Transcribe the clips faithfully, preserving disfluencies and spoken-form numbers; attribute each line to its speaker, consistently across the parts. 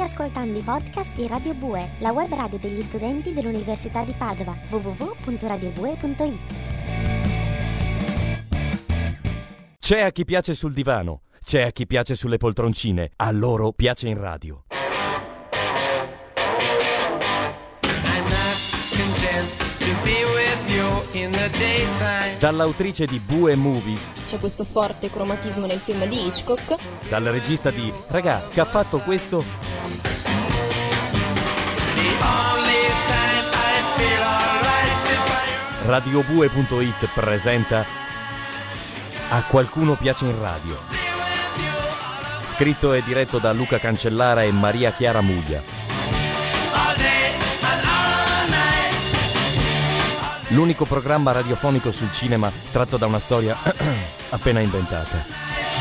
Speaker 1: ascoltando i podcast di Radio Bue, la web radio degli studenti dell'Università di Padova, w w w punto radio bue punto i t.
Speaker 2: C'è a chi piace sul divano, c'è a chi piace sulle poltroncine, a loro piace in radio. Dall'autrice di Bue Movies,
Speaker 3: c'è questo forte cromatismo nel film di Hitchcock.
Speaker 2: Dal regista di Ragà, che ha fatto questo. radio bue punto i t presenta A qualcuno piace in radio. Scritto e diretto da Luca Cancellara e Maria Chiara Muglia. L'unico programma radiofonico sul cinema tratto da una storia appena inventata.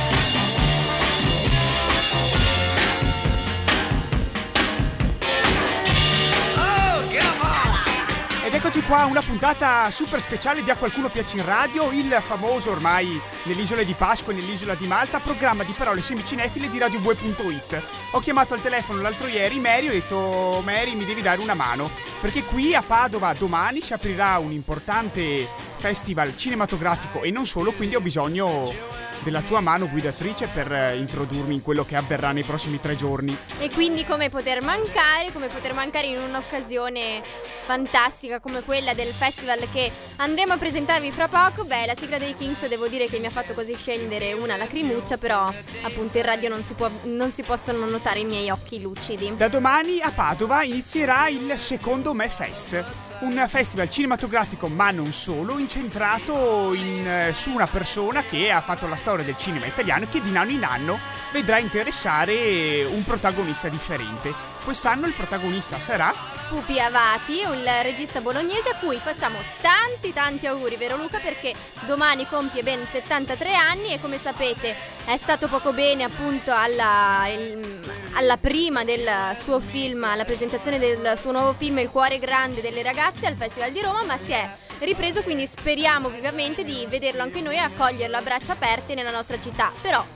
Speaker 4: Eccoci qua, una puntata super speciale di A qualcuno piace in radio, il famoso ormai nell'isola di Pasqua e nell'isola di Malta programma di parole semicinefile di radio bue punto i t. Ho chiamato al telefono l'altro ieri Mary e ho detto: Mary, mi devi dare una mano, perché qui a Padova domani si aprirà un importante festival cinematografico e non solo, quindi ho bisogno della tua mano guidatrice per introdurmi in quello che avverrà nei prossimi tre giorni.
Speaker 5: E quindi come poter mancare, come poter mancare in un'occasione fantastica come quella del festival che andremo a presentarvi fra poco. Beh, la sigla dei Kings devo dire che mi ha fatto così scendere una lacrimuccia, però appunto in radio non si può, non si possono notare i miei occhi lucidi.
Speaker 4: Da domani a Padova inizierà il Secondo Me Fest, un festival cinematografico ma non solo, incentrato in, su una persona che ha fatto la storia del cinema italiano e che di anno in anno vedrà interessare un protagonista differente. Quest'anno il protagonista sarà
Speaker 5: Pupi Avati, il regista bolognese a cui facciamo tanti tanti auguri, vero Luca? Perché domani compie ben settantatré anni e come sapete è stato poco bene appunto alla, il, alla prima del suo film, alla presentazione del suo nuovo film Il cuore grande delle ragazze al Festival di Roma, ma si è ripreso, quindi speriamo vivamente di vederlo anche noi e accoglierlo a braccia aperte nella nostra città. Però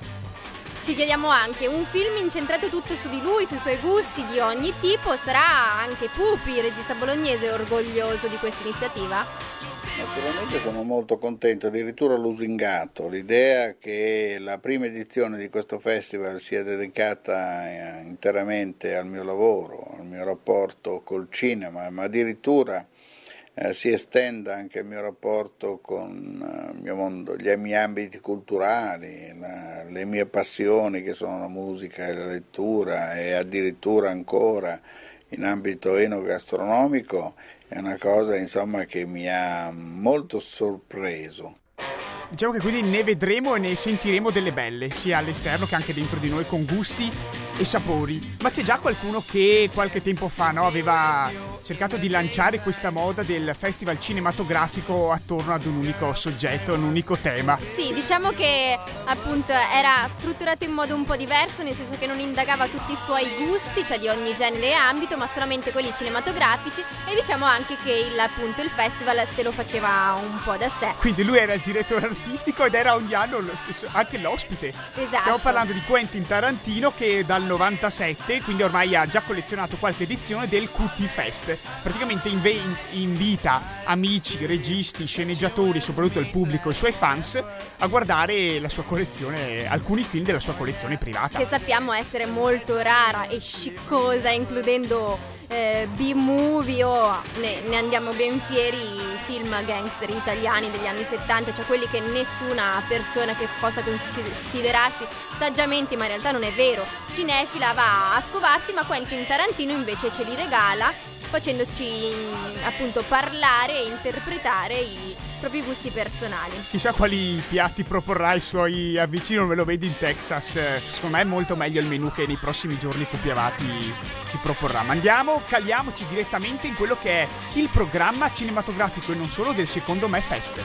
Speaker 5: ci chiediamo anche, un film incentrato tutto su di lui, sui suoi gusti di ogni tipo, sarà anche Pupi, il regista bolognese, orgoglioso di questa iniziativa?
Speaker 6: Naturalmente sono molto contento, addirittura lusingato. L'idea che la prima edizione di questo festival sia dedicata interamente al mio lavoro, al mio rapporto col cinema, ma addirittura Eh, si estenda anche il mio rapporto con uh, il mio mondo, gli miei ambiti culturali, la, le mie passioni che sono la musica e la lettura e addirittura ancora in ambito enogastronomico, è una cosa insomma che mi ha molto sorpreso.
Speaker 4: Diciamo che quindi ne vedremo e ne sentiremo delle belle, sia all'esterno che anche dentro di noi, con gusti e sapori. Ma c'è già qualcuno che qualche tempo fa, no, aveva cercato di lanciare questa moda del festival cinematografico attorno ad un unico soggetto, un unico tema.
Speaker 5: Sì, diciamo che appunto era strutturato in modo un po' diverso, nel senso che non indagava tutti i suoi gusti, cioè di ogni genere e ambito, ma solamente quelli cinematografici, e diciamo anche che il, appunto il festival se lo faceva un po' da sé.
Speaker 4: Quindi lui era il direttore artistico ed era ogni anno lo stesso, anche l'ospite.
Speaker 5: Esatto.
Speaker 4: Stiamo parlando di Quentin Tarantino, che dal novantasette, quindi ormai ha già collezionato qualche edizione del Q T Fest. Praticamente inve- invita amici, registi, sceneggiatori, soprattutto il pubblico, i suoi fans, a guardare la sua collezione, alcuni film della sua collezione privata.
Speaker 5: Che sappiamo essere molto rara e sciccosa, includendo eh, B-movie o ne, ne andiamo ben fieri, film gangster italiani degli anni settanta, cioè quelli che nessuna persona che possa considerarsi saggiamente, ma in realtà non è vero, cinefila va a scovarsi, ma Quentin Tarantino invece ce li regala, facendoci appunto parlare e interpretare i propri gusti personali.
Speaker 4: Chissà quali piatti proporrà ai suoi avvicini, non me lo vedi in Texas. Secondo me è molto meglio il menù che nei prossimi giorni Pupi Avati ci proporrà. Ma andiamo, caliamoci direttamente in quello che è il programma cinematografico e non solo del Secondo Me Fest.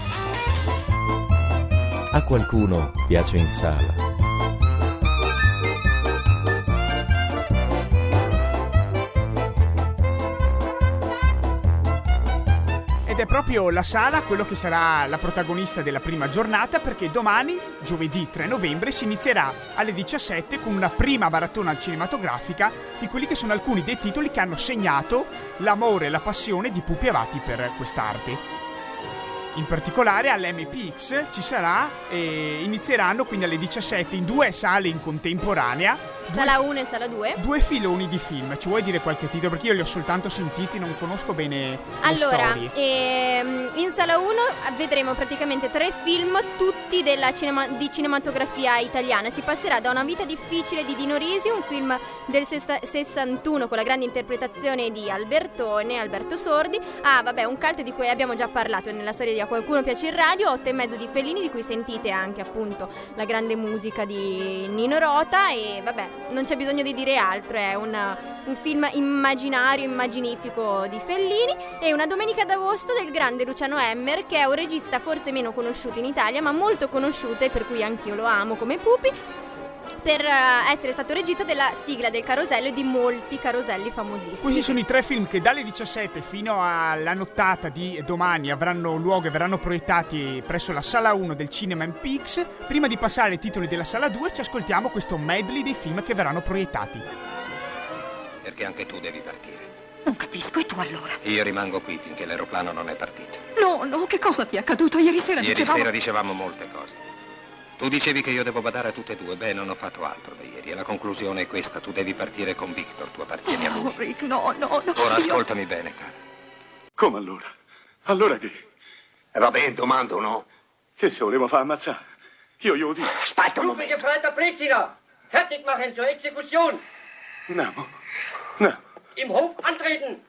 Speaker 2: A qualcuno piace in sala.
Speaker 4: Ed Ed è proprio la sala quello che sarà la protagonista della prima giornata, perché domani, giovedì tre novembre, si inizierà alle diciassette con una prima maratona cinematografica di quelli che sono alcuni dei titoli che hanno segnato l'amore e la passione di Pupi Avati per quest'arte. In particolare all'M P X ci sarà e inizieranno quindi alle diciassette in due sale in contemporanea.
Speaker 5: Sala uno e sala due.
Speaker 4: Due filoni di film. Ci vuoi dire qualche titolo? Perché io li ho soltanto sentiti, non conosco bene le
Speaker 5: allora,
Speaker 4: storie.
Speaker 5: Ehm, in sala uno vedremo praticamente tre film, tutti della cinema- di cinematografia italiana. Si passerà da Una vita difficile di Dino Risi, un film del sessa- sessantuno con la grande interpretazione di Albertone, Alberto Sordi, a vabbè, un cult di cui abbiamo già parlato nella storia di A qualcuno piace il radio, Otto e mezzo di Fellini, di cui sentite anche appunto la grande musica di Nino Rota, e vabbè, non c'è bisogno di dire altro, è una, un film immaginario, immaginifico di Fellini. E Una domenica d'agosto del grande Luciano Emmer, che è un regista forse meno conosciuto in Italia ma molto conosciuto, e per cui anch'io lo amo come Pupi, per uh, essere stato regista della sigla del Carosello e di molti caroselli famosissimi.
Speaker 4: Questi sono i tre film che dalle diciassette fino alla nottata di domani avranno luogo e verranno proiettati presso la sala uno del cinema M P X. Prima di passare ai titoli della sala due ci ascoltiamo questo medley dei film che verranno proiettati.
Speaker 7: Perché anche tu devi partire.
Speaker 8: Non capisco, e tu allora?
Speaker 7: Io rimango qui finché l'aeroplano non è partito.
Speaker 8: No, no, che cosa ti è accaduto? Ieri sera
Speaker 7: Ieri
Speaker 8: dicevamo...
Speaker 7: sera dicevamo molte cose. Tu dicevi che io devo badare a tutte e due. Beh, non ho fatto altro da ieri. E la conclusione è questa. Tu devi partire con Victor. Tu appartieni a lui.
Speaker 8: Oh, Rick, no, no, no.
Speaker 7: Ora
Speaker 8: io...
Speaker 7: ascoltami bene, cara.
Speaker 9: Come allora? Allora che?
Speaker 10: E va bene, domando, no?
Speaker 9: Che se volevo far ammazzare? Io glielo dico.
Speaker 10: Aspetta un momento.
Speaker 11: Gefreiter Pritziner! Fertig machen zur Exekution!
Speaker 9: Andiamo. No.
Speaker 11: Im Hof antreten!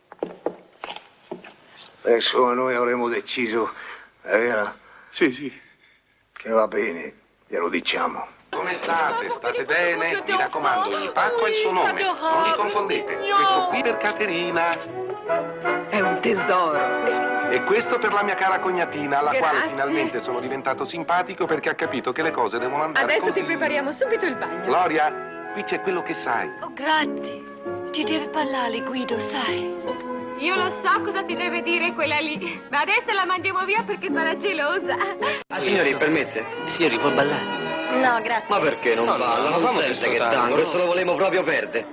Speaker 10: Adesso noi avremo deciso, è vero?
Speaker 9: Sì, sì.
Speaker 10: Che va bene, glielo diciamo.
Speaker 12: Come state? State bene? Mi raccomando, il pacco ha il suo nome, non li confondete. Questo qui per Caterina.
Speaker 8: È un tesoro.
Speaker 12: E questo per la mia cara cognatina, alla
Speaker 8: Grazie.
Speaker 12: quale finalmente sono diventato simpatico perché ha capito che le cose devono andare
Speaker 13: Adesso
Speaker 12: così.
Speaker 13: ti prepariamo subito il bagno.
Speaker 12: Gloria, qui c'è quello che sai.
Speaker 13: Oh, grazie. Ti deve parlare, Guido, sai? Io lo so cosa ti deve dire quella lì, ma adesso la mandiamo via perché sarà gelosa.
Speaker 14: Ah, signori, permette? Signori, può ballare?
Speaker 13: No, grazie.
Speaker 14: Ma perché non
Speaker 12: no,
Speaker 14: balla?
Speaker 12: no,
Speaker 14: Non
Speaker 12: no,
Speaker 14: sente
Speaker 12: no,
Speaker 14: che
Speaker 12: no,
Speaker 14: tango,
Speaker 12: no.
Speaker 14: questo lo volevo proprio perdere.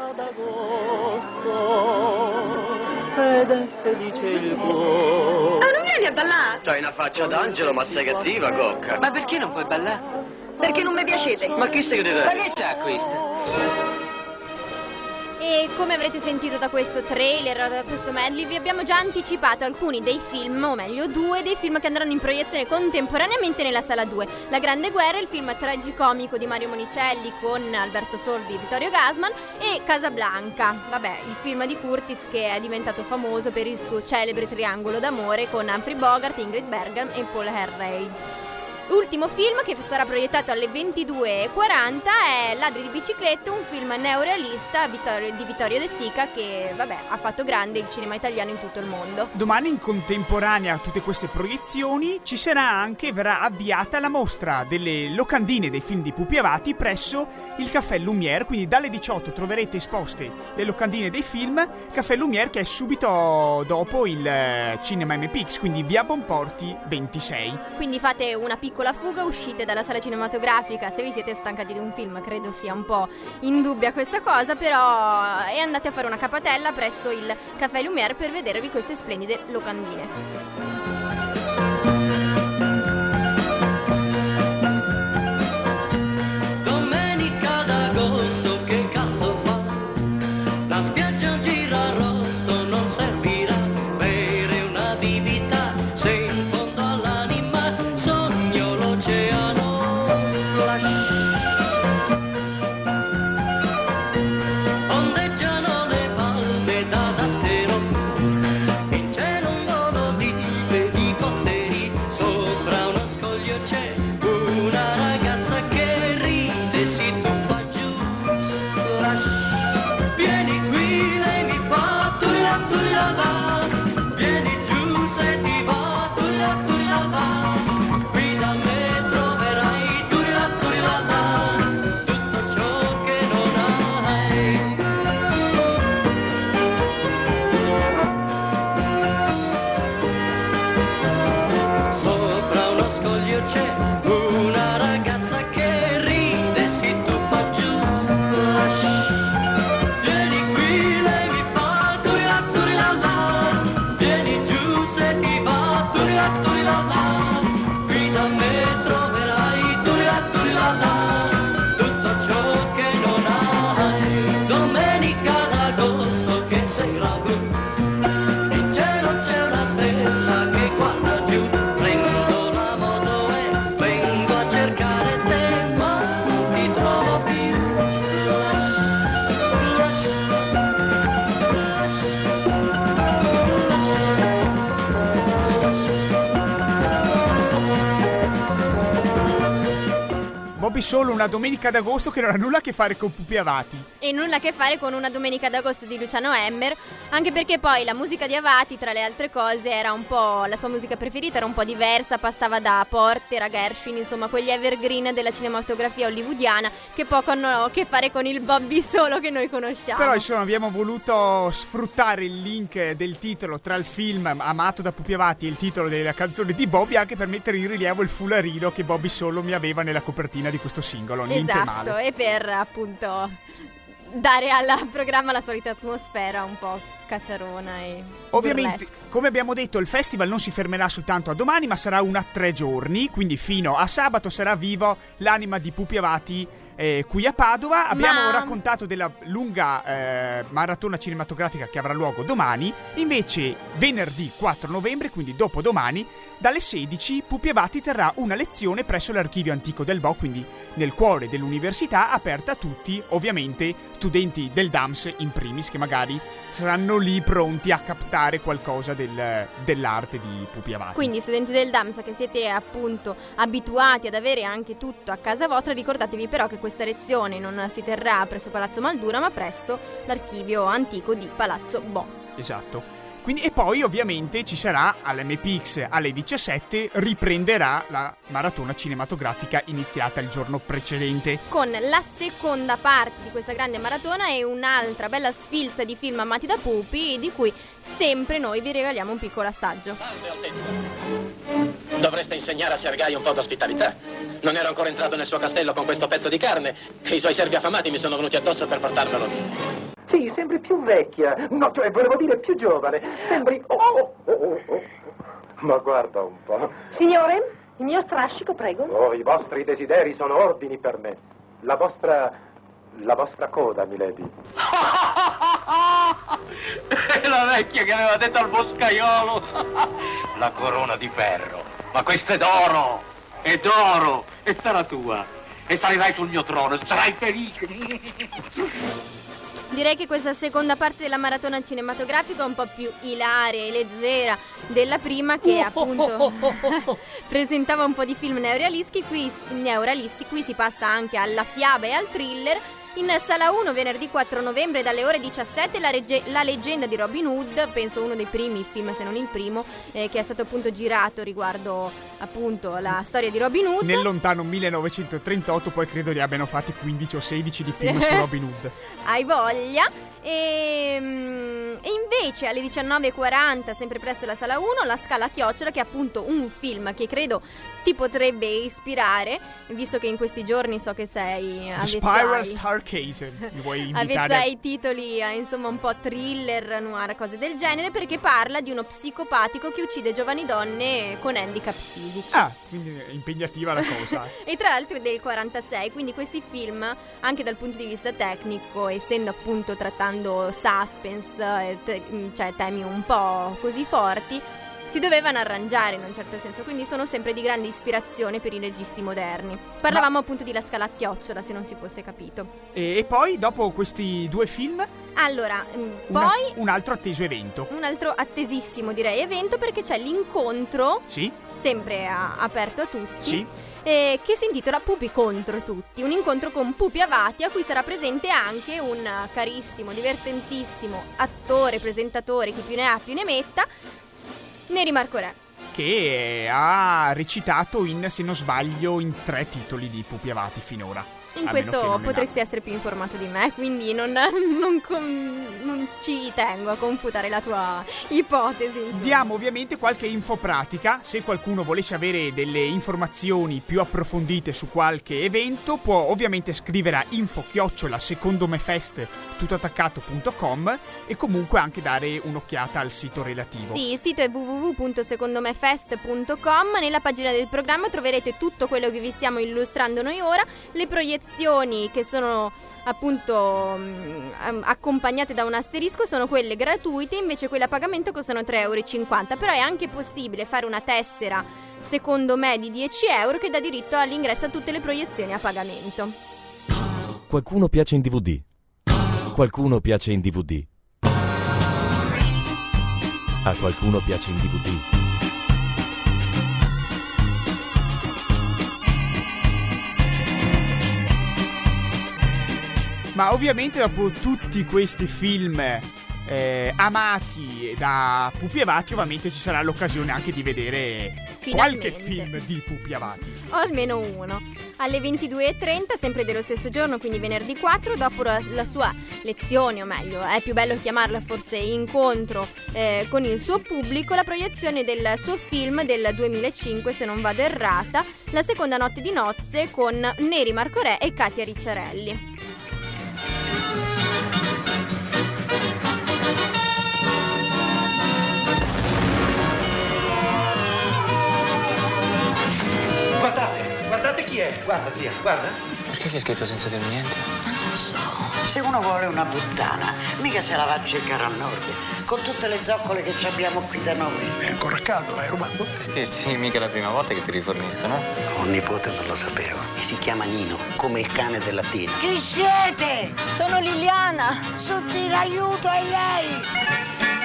Speaker 13: Ed esse dice il buon. Ah, non vieni a ballare?
Speaker 14: C'hai una faccia d'angelo, ma sei cattiva, cocca.
Speaker 13: Ma perché non puoi ballare? Perché non mi piacete.
Speaker 14: Ma chi sei che ti dai?
Speaker 13: Ma che c'ha questo?
Speaker 5: E come avrete sentito da questo trailer, da questo medley, vi abbiamo già anticipato alcuni dei film, o meglio due dei film che andranno in proiezione contemporaneamente nella sala due. La Grande Guerra, il film tragicomico di Mario Monicelli con Alberto Sordi e Vittorio Gassman, e Casablanca, vabbè, il film di Curtiz che è diventato famoso per il suo celebre triangolo d'amore con Humphrey Bogart, Ingrid Bergman e Paul Henreid. L'ultimo film, che sarà proiettato alle ventidue e quaranta, è Ladri di biciclette, un film neorealista Vittorio, di Vittorio De Sica, che vabbè ha fatto grande il cinema italiano in tutto il mondo.
Speaker 4: Domani, in contemporanea a tutte queste proiezioni, ci sarà anche, verrà avviata la mostra delle locandine dei film di Pupi Avati presso il Caffè Lumière, quindi dalle diciotto troverete esposte le locandine dei film. Caffè Lumière che è subito dopo il Cinema M P X, quindi via Bonporti ventisei.
Speaker 5: Quindi fate una piccola fuga, uscite dalla sala cinematografica se vi siete stancati di un film, credo sia un po' indubbia questa cosa, però, e andate a fare una capatella presso il Caffè Lumière per vedervi queste splendide locandine.
Speaker 15: Ondeggiano le palme da dattero, in cielo un volo di
Speaker 4: Bobby Solo, una domenica d'agosto che non ha nulla a che fare con Pupi Avati.
Speaker 5: E nulla a che fare con una domenica d'agosto di Luciano Emmer, anche perché poi la musica di Avati, tra le altre cose, era un po', la sua musica preferita era un po' diversa, passava da Porter a Gershwin, insomma quegli evergreen della cinematografia hollywoodiana che poco hanno a che fare con il Bobby Solo che noi conosciamo.
Speaker 4: Però insomma abbiamo voluto sfruttare il link del titolo tra il film amato da Pupi Avati e il titolo della canzone di Bobby, anche per mettere in rilievo il fularino che Bobby Solo mi aveva nella copertina di questo singolo. Niente
Speaker 5: esatto,
Speaker 4: male.
Speaker 5: E per appunto dare al programma la solita atmosfera un po' cacciarona e
Speaker 4: ovviamente
Speaker 5: burlesca.
Speaker 4: Come abbiamo detto, il festival non si fermerà soltanto a domani, ma sarà una tre giorni, quindi fino a sabato sarà vivo l'anima di Pupi Avati eh, qui a Padova. Abbiamo
Speaker 5: Ma...
Speaker 4: raccontato della lunga eh, maratona cinematografica che avrà luogo domani. Invece venerdì quattro novembre, quindi dopodomani, dalle sedici Pupi Avati terrà una lezione presso l'archivio antico del Bo, quindi nel cuore dell'università, aperta a tutti, ovviamente studenti del D A M S in primis, che magari saranno lì pronti a captare qualcosa del, dell'arte di Pupi Avati.
Speaker 5: Quindi studenti del D A M S che siete appunto abituati ad avere anche tutto a casa vostra, ricordatevi però che questa lezione non si terrà presso Palazzo Maldura ma presso l'archivio antico di Palazzo Bo.
Speaker 4: Esatto. Quindi, e poi ovviamente ci sarà all'M P X alle diciassette, riprenderà la maratona cinematografica iniziata il giorno precedente,
Speaker 5: con la seconda parte di questa grande maratona e un'altra bella sfilza di film amati da Pupi, di cui sempre noi vi regaliamo un piccolo assaggio.
Speaker 15: Salve Altezza. Dovreste insegnare a Sergai un po' d'ospitalità. Non ero ancora entrato nel suo castello con questo pezzo di carne che i suoi servi affamati mi sono venuti addosso per portarmelo via.
Speaker 16: Sì, sembri più vecchia. No, cioè, volevo dire più giovane. Sembri... Oh, oh, oh, oh. Ma guarda un po'.
Speaker 17: Signore, il mio strascico, prego.
Speaker 16: Oh, i vostri desideri sono ordini per me. La vostra... la vostra coda, milady.
Speaker 15: È la vecchia che aveva detto al boscaiolo. La corona di ferro. Ma questa è d'oro. È d'oro. E sarà tua. E salirai sul mio trono. Sarai felice.
Speaker 5: Direi che questa seconda parte della maratona cinematografica è un po' più ilaria e leggera della prima, che appunto presentava un po' di film neorealisti. Qui, neorealisti, qui si passa anche alla fiaba e al thriller. In Sala uno venerdì quattro novembre dalle ore diciassette la, rege- la leggenda di Robin Hood, penso uno dei primi film, se non il primo, eh, che è stato appunto girato riguardo appunto la storia di Robin Hood.
Speaker 4: Nel lontano millenovecentotrentotto, poi credo li abbiano fatti quindici o sedici di film su Robin Hood.
Speaker 5: Hai voglia. E, e invece alle diciannove e quaranta, sempre presso la Sala uno, La Scala a Chiocciola, che è appunto un film che credo ti potrebbe ispirare, visto che in questi giorni so che sei
Speaker 4: Spiral Starcase, mi vuoi invitare?
Speaker 5: Avezza i titoli a, insomma, un po' thriller, noir, cose del genere, perché parla di uno psicopatico che uccide giovani donne con handicap fisici.
Speaker 4: Ah, quindi è impegnativa la cosa.
Speaker 5: E tra l'altro è del quarantasei, quindi questi film, anche dal punto di vista tecnico, essendo appunto trattando suspense, te- cioè temi un po' così forti, si dovevano arrangiare in un certo senso, quindi sono sempre di grande ispirazione per i registi moderni. Parlavamo Ma... appunto di La Scala a Chiocciola, se non si fosse capito.
Speaker 4: E, e poi, dopo questi due film?
Speaker 5: Allora,
Speaker 4: Una,
Speaker 5: poi...
Speaker 4: un altro atteso evento.
Speaker 5: Un altro attesissimo, direi, evento, perché c'è l'incontro,
Speaker 4: sì,
Speaker 5: sempre a, aperto a tutti,
Speaker 4: sì,
Speaker 5: eh, che si intitola Pupi contro tutti, un incontro con Pupi Avati, a cui sarà presente anche un carissimo, divertentissimo attore, presentatore, chi più ne ha più ne metta, Neri Marco Re,
Speaker 4: che ha recitato in, se non sbaglio, in tre titoli di Pupi Avati finora.
Speaker 5: In questo potresti essere più informato di me, quindi non, non, com, non ci tengo a confutare la tua ipotesi, insomma.
Speaker 4: Diamo ovviamente qualche info pratica. Se qualcuno volesse avere delle informazioni più approfondite su qualche evento, può ovviamente scrivere a info chiocciola secondomefest tutto attaccato punto com e comunque anche dare un'occhiata al sito relativo.
Speaker 5: Sì, il sito è w w w punto secondomefest punto com. Nella pagina del programma troverete tutto quello che vi stiamo illustrando noi ora, le proiezioni che sono appunto um, accompagnate da un asterisco sono quelle gratuite, invece quelle a pagamento costano tre euro e cinquanta. Però è anche possibile fare una tessera, secondo me, di dieci euro che dà diritto all'ingresso a tutte le proiezioni a pagamento.
Speaker 2: Qualcuno piace in D V D, qualcuno piace in D V D, a qualcuno piace in D V D.
Speaker 4: Ma ovviamente dopo tutti questi film eh, amati da Pupi Avati, ovviamente ci sarà l'occasione anche di vedere
Speaker 5: Finalmente.
Speaker 4: qualche film di Pupi Avati.
Speaker 5: O almeno uno. Alle ventidue e trenta, sempre dello stesso giorno, quindi venerdì quattro, dopo la, la sua lezione, o meglio, è più bello chiamarla forse incontro eh, con il suo pubblico, la proiezione del suo film del duemilacinque, se non vado errata, La seconda notte di nozze, con Neri Marco Re e Katia Ricciarelli.
Speaker 10: Guardate, guardate chi è. Guarda, zia, guarda.
Speaker 14: Perché gli hai scritto senza dire niente?
Speaker 18: Non so, se uno vuole una puttana, mica se la va a cercare al nord, con tutte le zoccole che ci abbiamo qui da noi.
Speaker 10: È ancora caldo, l'hai rubato?
Speaker 14: Scherzi, mica la prima volta che ti riforniscono.
Speaker 18: Un nipote non lo sapevo. E si chiama Nino, come il cane della Tina.
Speaker 13: Chi siete? Sono Liliana.
Speaker 18: Tutti in aiuto a lei!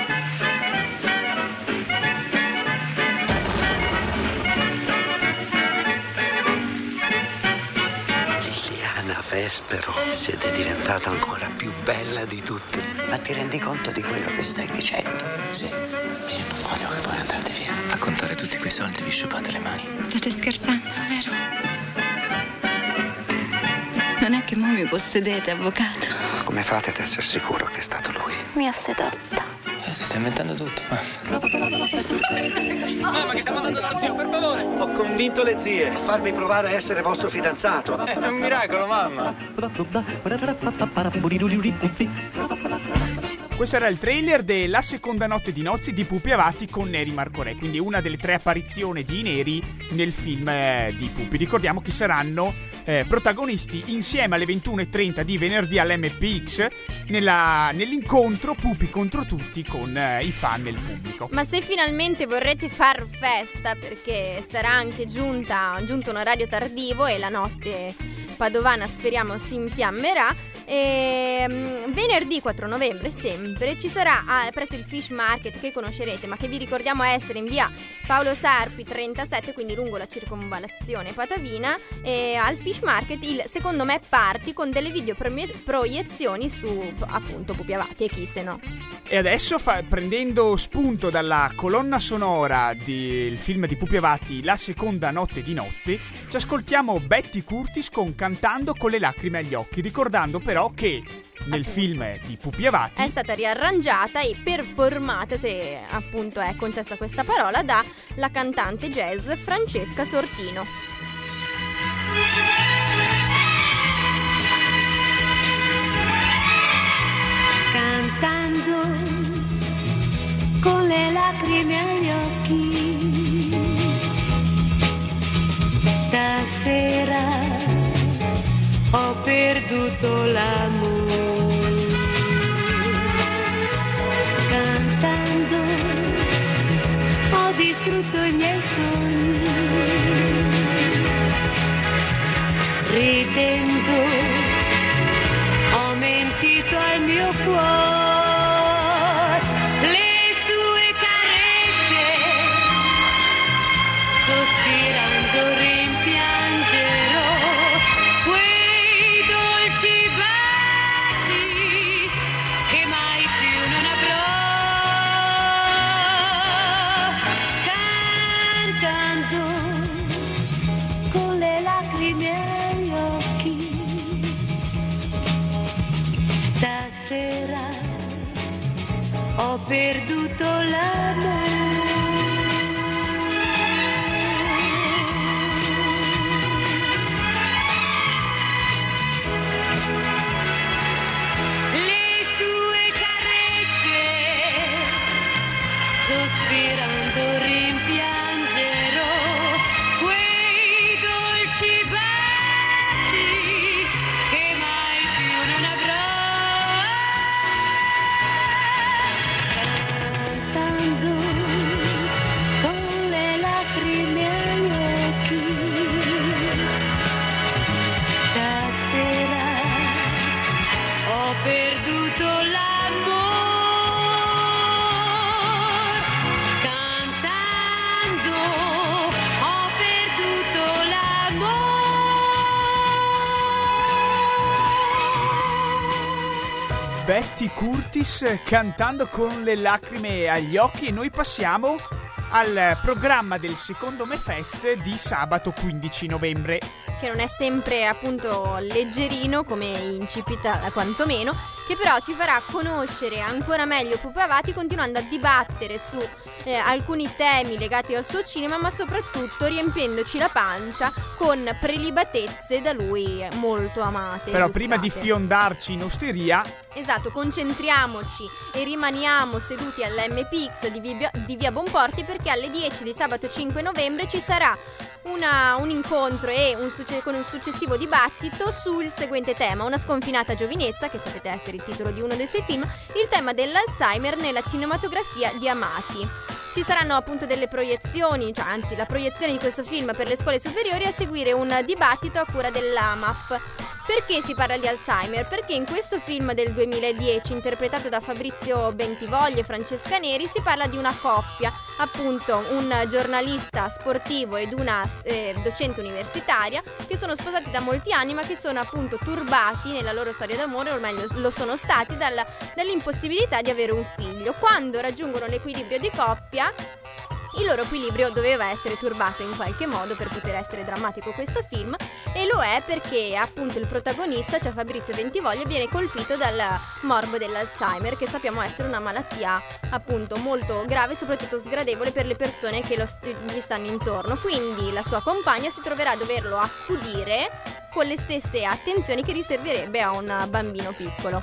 Speaker 18: Vespero, siete diventata ancora più bella di tutte. Ma ti rendi conto di quello che stai dicendo?
Speaker 14: Sì. Io non voglio che voi andate via. A contare tutti quei soldi vi sciupate le mani.
Speaker 13: State scherzando, vero? Non è che mo mi possedete, avvocato.
Speaker 18: Come fate ad essere sicuro che è stato lui?
Speaker 13: Mi ha sedotta.
Speaker 14: Eh, si sta inventando tutto.
Speaker 15: Mamma, che stiamo andando dal zio, per favore!
Speaker 10: Ho convinto le zie a farmi provare a essere vostro fidanzato.
Speaker 14: È un miracolo, mamma.
Speaker 4: Questo era il trailer della seconda notte di nozze di Pupi Avati con Neri Marco Re, quindi una delle tre apparizioni di Neri nel film eh, di Pupi. Ricordiamo che saranno eh, protagonisti insieme alle ventuno e trenta di venerdì all'M P X nella, nell'incontro Pupi contro tutti con eh, i fan e il pubblico.
Speaker 5: Ma se finalmente vorrete far festa, perché sarà anche giunta, giunto un orario tardivo e la notte padovana speriamo si infiammerà, e, um, venerdì quattro novembre sempre ci sarà ah, presso il Fish Market, che conoscerete ma che vi ricordiamo essere in via Paolo Sarpi trentasette, quindi lungo la circonvallazione Patavina, e al Fish Market il secondo me party con delle video proiezioni su appunto Pupi Avati, e chi se no.
Speaker 4: E adesso fa, prendendo spunto dalla colonna sonora del film di Pupi Avati La seconda notte di nozze, ci ascoltiamo Betty Curtis con Cantando con le lacrime agli occhi, ricordando però che nel appunto film di Pupi Avati
Speaker 5: è stata riarrangiata e performata, se appunto è concessa questa parola, da la cantante jazz Francesca Sortino.
Speaker 13: Cantando con le lacrime agli occhi, stasera ho perduto l'amore. Cantando ho distrutto i miei sogni. Ridendo ho mentito al mio cuore. Le sue carezze, sospirando rimpiangerò quei dolci baci che mai più non avrò. Cantando con le lacrime agli occhi, stasera ho perduto l'amore. Le sue carezze, sospirando rimpiangerò quei dolci baci che mai più non avrò. Cantando
Speaker 4: Betty Curtis cantando con le lacrime agli occhi, e noi passiamo al programma del secondo MeFest di sabato quindici novembre,
Speaker 5: che non è sempre appunto leggerino come incipita quantomeno, che però ci farà conoscere ancora meglio Pupi Avati, continuando a dibattere su eh, alcuni temi legati al suo cinema, ma soprattutto riempiendoci la pancia con prelibatezze da lui molto amate.
Speaker 4: Però prima di fiondarci in osteria,
Speaker 5: esatto, concentriamoci e rimaniamo seduti all'M P X di via, di via Bonporti, perché alle dieci di sabato cinque novembre ci sarà una, un incontro e un succe- con un successivo dibattito sul seguente tema: una sconfinata giovinezza, che sapete essere il titolo di uno dei suoi film, il tema dell'Alzheimer nella cinematografia di Amati. Ci saranno appunto delle proiezioni, cioè anzi la proiezione di questo film per le scuole superiori, a seguire un dibattito a cura dell'A M A P. Perché si parla di Alzheimer? Perché in questo film del duemiladieci, interpretato da Fabrizio Bentivoglia e Francesca Neri, si parla di una coppia, appunto un giornalista sportivo ed una eh, docente universitaria, che sono sposati da molti anni, ma che sono appunto turbati nella loro storia d'amore, o meglio lo sono stati, dalla, dall'impossibilità di avere un figlio. Quando raggiungono l'equilibrio di coppia, il loro equilibrio doveva essere turbato in qualche modo per poter essere drammatico questo film, e lo è perché appunto il protagonista, cioè Fabrizio Bentivoglia, viene colpito dal morbo dell'Alzheimer, che sappiamo essere una malattia appunto molto grave, soprattutto sgradevole per le persone che lo st- gli stanno intorno. Quindi la sua compagna si troverà a doverlo accudire con le stesse attenzioni che riserverebbe a un bambino piccolo.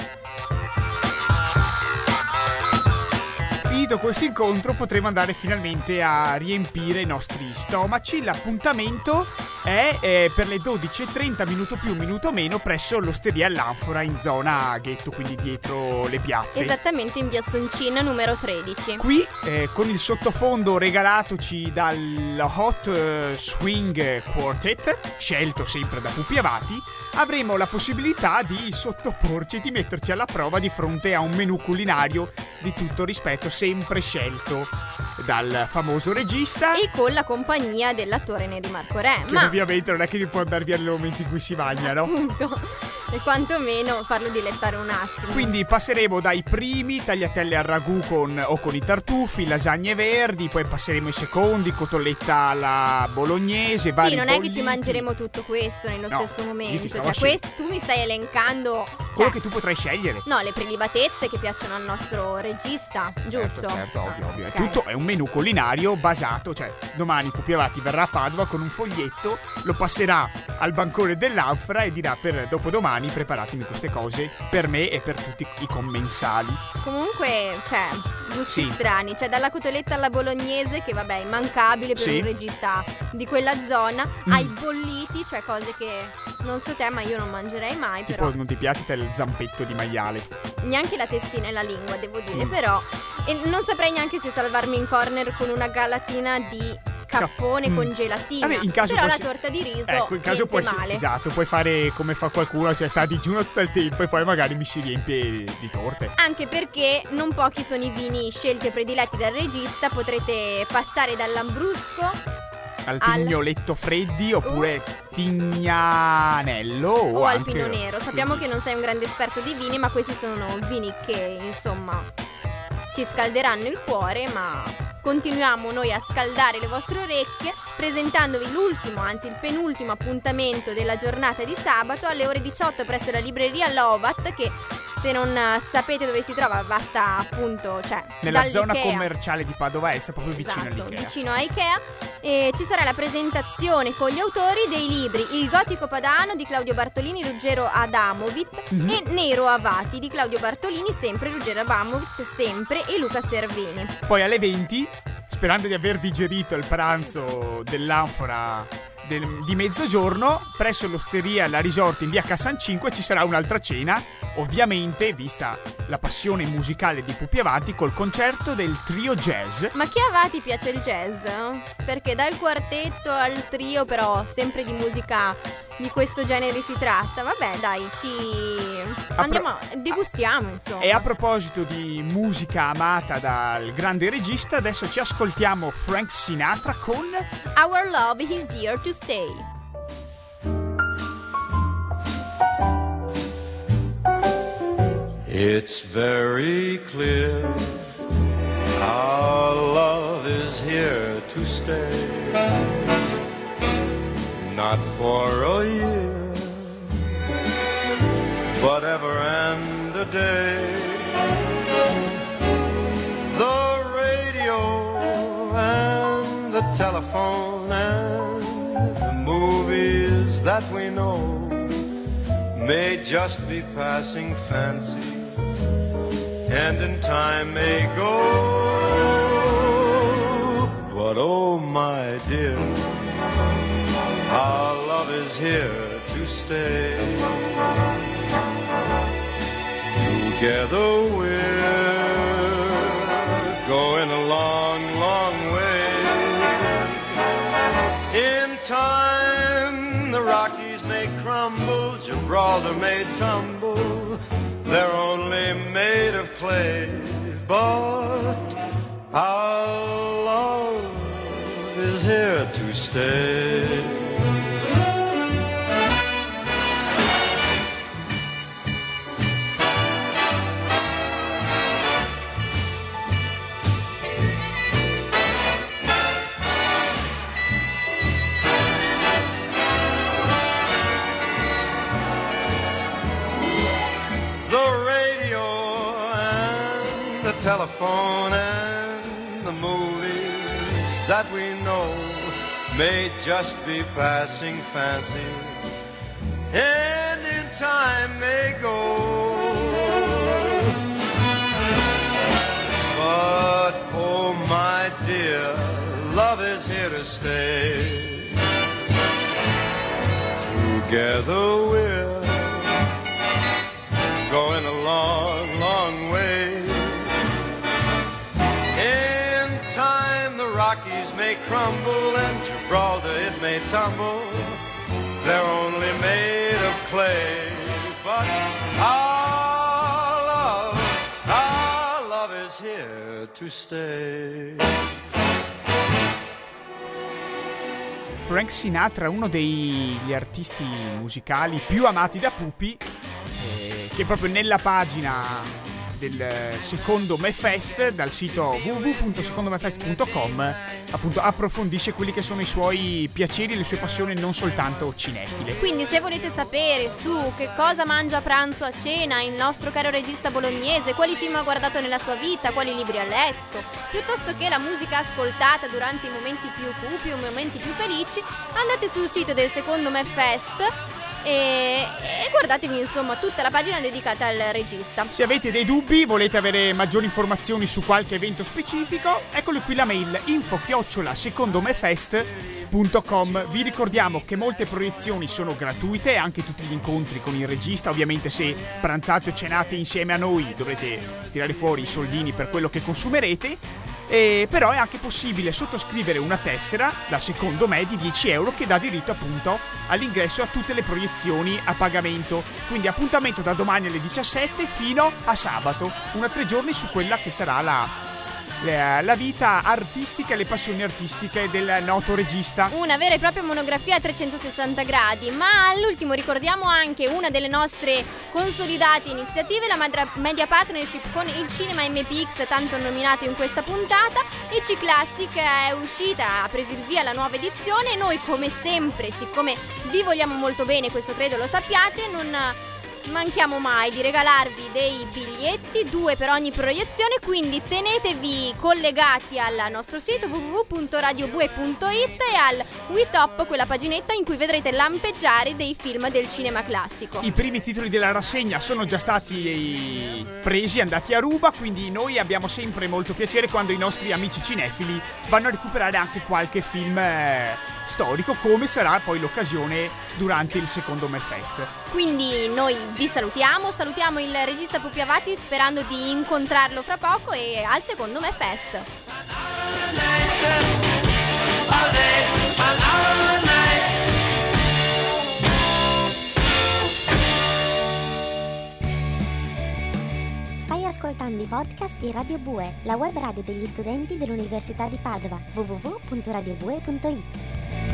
Speaker 4: Finito questo incontro potremo andare finalmente a riempire i nostri stomaci. L'appuntamento è eh, per le dodici e trenta, minuto più minuto meno, presso l'Osteria all'Anfora in zona Ghetto, quindi dietro le piazze.
Speaker 5: Esattamente, in via Soncina numero tredici.
Speaker 4: Qui eh, con il sottofondo regalatoci dal Hot eh, Swing Quartet, scelto sempre da Pupi Avati, avremo la possibilità di sottoporci e di metterci alla prova di fronte a un menù culinario di tutto rispetto, sempre scelto dal famoso regista
Speaker 5: e con la compagnia dell'attore Neri Marco Re,
Speaker 4: che
Speaker 5: ma
Speaker 4: ovviamente non è che mi può andare via nel momento in cui si mangia, no?
Speaker 5: Appunto, e quantomeno farlo dilettare un attimo.
Speaker 4: Quindi passeremo dai primi, tagliatelle al ragù con, o con i tartufi, lasagne verdi, poi passeremo ai secondi, cotoletta alla bolognese, vari
Speaker 5: Sì, non
Speaker 4: bolliti.
Speaker 5: è che ci mangeremo tutto questo nello
Speaker 4: No,
Speaker 5: stesso
Speaker 4: io
Speaker 5: momento,
Speaker 4: ti stavo
Speaker 5: cioè
Speaker 4: scel-
Speaker 5: questo, tu mi stai elencando
Speaker 4: quello
Speaker 5: cioè,
Speaker 4: che tu potrai scegliere.
Speaker 5: no, le prelibatezze che piacciono al nostro regista, giusto?
Speaker 4: Certo, certo, ovvio,
Speaker 5: Ah,
Speaker 4: ovvio.
Speaker 5: ok.
Speaker 4: È tutto è un menù culinario basato, cioè domani Pupi Avati verrà a Padova con un foglietto, lo passerà al bancone dell'Anfora e dirà: per dopodomani preparatemi queste cose per me e per tutti i commensali.
Speaker 5: Comunque, cioè, gusti
Speaker 4: Sì.
Speaker 5: strani, cioè dalla cotoletta alla bolognese, che vabbè, è immancabile per
Speaker 4: Sì.
Speaker 5: un regista di quella zona,
Speaker 4: Mm.
Speaker 5: ai bolliti, cioè cose che non so te, ma io non mangerei mai,
Speaker 4: Tipo
Speaker 5: però
Speaker 4: non ti piace te il zampetto di maiale?
Speaker 5: neanche la testina e la lingua, devo dire,
Speaker 4: Mm.
Speaker 5: però e non saprei neanche se salvarmi in corner con una galatina di cappone
Speaker 4: Mm.
Speaker 5: con gelatina.
Speaker 4: Vabbè, in caso
Speaker 5: però
Speaker 4: puoi
Speaker 5: la
Speaker 4: se-
Speaker 5: torta di riso
Speaker 4: Ecco, in caso
Speaker 5: niente
Speaker 4: puoi
Speaker 5: male.
Speaker 4: esatto, puoi fare come fa qualcuno, cioè sta a digiuno tutto il tempo e poi magari mi si riempie di torte.
Speaker 5: Anche perché non pochi sono i vini scelti e prediletti dal regista, potrete passare dall'Ambrusco
Speaker 4: Al
Speaker 5: al-
Speaker 4: pignoletto freddi oppure tignanello o,
Speaker 5: o al
Speaker 4: anche-
Speaker 5: Pinot Nero. Sappiamo che non sei un grande esperto di vini, ma questi sono vini che insomma ci scalderanno il cuore, ma continuiamo noi a scaldare le vostre orecchie presentandovi l'ultimo, anzi il penultimo appuntamento della giornata di sabato alle ore diciotto presso la libreria Lovat, che se non eh, sapete dove si trova basta appunto, cioè
Speaker 4: nella
Speaker 5: dall'Ikea.
Speaker 4: zona commerciale di Padova Est, proprio vicino
Speaker 5: Esatto,
Speaker 4: all'Ikea.
Speaker 5: vicino a Ikea, e ci sarà la presentazione con gli autori dei libri Il Gotico Padano di Claudio Bartolini, Ruggero Adamovic,
Speaker 4: Mhm.
Speaker 5: e Nero Avati di Claudio Bartolini, sempre Ruggero Adamovic, sempre, e Luca Servini.
Speaker 4: Poi alle venti, sperando di aver digerito il pranzo dell'Anfora del- di mezzogiorno, presso l'Osteria La Resort in via Cassan cinque ci sarà un'altra cena, ovviamente vista la passione musicale di Pupi Avati, col concerto del trio jazz.
Speaker 5: Ma che Avati piace il jazz? Perché dal quartetto al trio, però sempre di musica di questo genere si tratta. Vabbè, dai, ci andiamo, a... degustiamo, insomma.
Speaker 4: E a proposito di musica amata dal grande regista, adesso ci ascoltiamo Frank Sinatra con
Speaker 5: Our Love is Here to Stay.
Speaker 19: It's very clear our love is here to stay, not for a year, but ever and a day. The radio and the telephone and the movies that we know may just be passing fancies, and in time may go. But oh my dear, our love is here to stay. Together we're going a long, long way. In time the Rockies may crumble, Gibraltar may tumble, they're only made of clay, but our love is here to stay. Telephone and the movies that we know may just be passing fancies, and in time may go. But oh my dear, love is here to stay. Together we're going a long, long way. Rockies may crumble and Gibraltar it may tumble, they're only made of clay, but our love, our love is here to stay.
Speaker 4: Frank Sinatra, uno degli artisti musicali più amati da Pupi, eh, che proprio nella pagina del Secondo Me Fest, dal sito w w w punto secondo me fest punto com, appunto approfondisce quelli che sono i suoi piaceri e le sue passioni, non soltanto cinefile.
Speaker 5: Quindi se volete sapere su che cosa mangia a pranzo, a cena il nostro caro regista bolognese, quali film ha guardato nella sua vita, quali libri ha letto, piuttosto che la musica ascoltata durante i momenti più cupi o i momenti più felici, andate sul sito del Secondo Me Fest E, e guardatevi insomma tutta la pagina dedicata al regista.
Speaker 4: Se avete dei dubbi, volete avere maggiori informazioni su qualche evento specifico, eccolo qui la mail info chiocciola secondomefest punto com. Vi ricordiamo che molte proiezioni sono gratuite, anche tutti gli incontri con il regista. Ovviamente se pranzate o cenate insieme a noi dovrete tirare fuori i soldini per quello che consumerete. E però è anche possibile sottoscrivere una tessera da Secondo Me di dieci euro che dà diritto appunto all'ingresso a tutte le proiezioni a pagamento. Quindi appuntamento da domani alle diciassette fino a sabato, una tre giorni su quella che sarà la, la, la vita artistica e le passioni artistiche del noto regista.
Speaker 5: Una vera e propria monografia a trecentosessanta gradi. Ma all'ultimo ricordiamo anche una delle nostre consolidate iniziative, la madra- media partnership con il Cinema M P X, tanto nominato in questa puntata. E C Classic è uscita, ha preso il via la nuova edizione e noi come sempre, siccome vi vogliamo molto bene, questo credo lo sappiate, non manchiamo mai di regalarvi dei biglietti, due per ogni proiezione, quindi tenetevi collegati al nostro sito w w w punto radio bue punto it e al WeTop, quella paginetta in cui vedrete lampeggiare dei film del cinema classico.
Speaker 4: I primi titoli della rassegna sono già stati presi, andati a ruba, quindi noi abbiamo sempre molto piacere quando i nostri amici cinefili vanno a recuperare anche qualche film eh, storico, come sarà poi l'occasione durante il Secondo Me Fest.
Speaker 5: Quindi noi vi salutiamo, salutiamo il regista Pupi Avati sperando di incontrarlo fra poco e al Secondo Me Fest.
Speaker 1: Stai ascoltando i podcast di Radio Bue, la web radio degli studenti dell'Università di Padova. w w w punto radio bue punto it.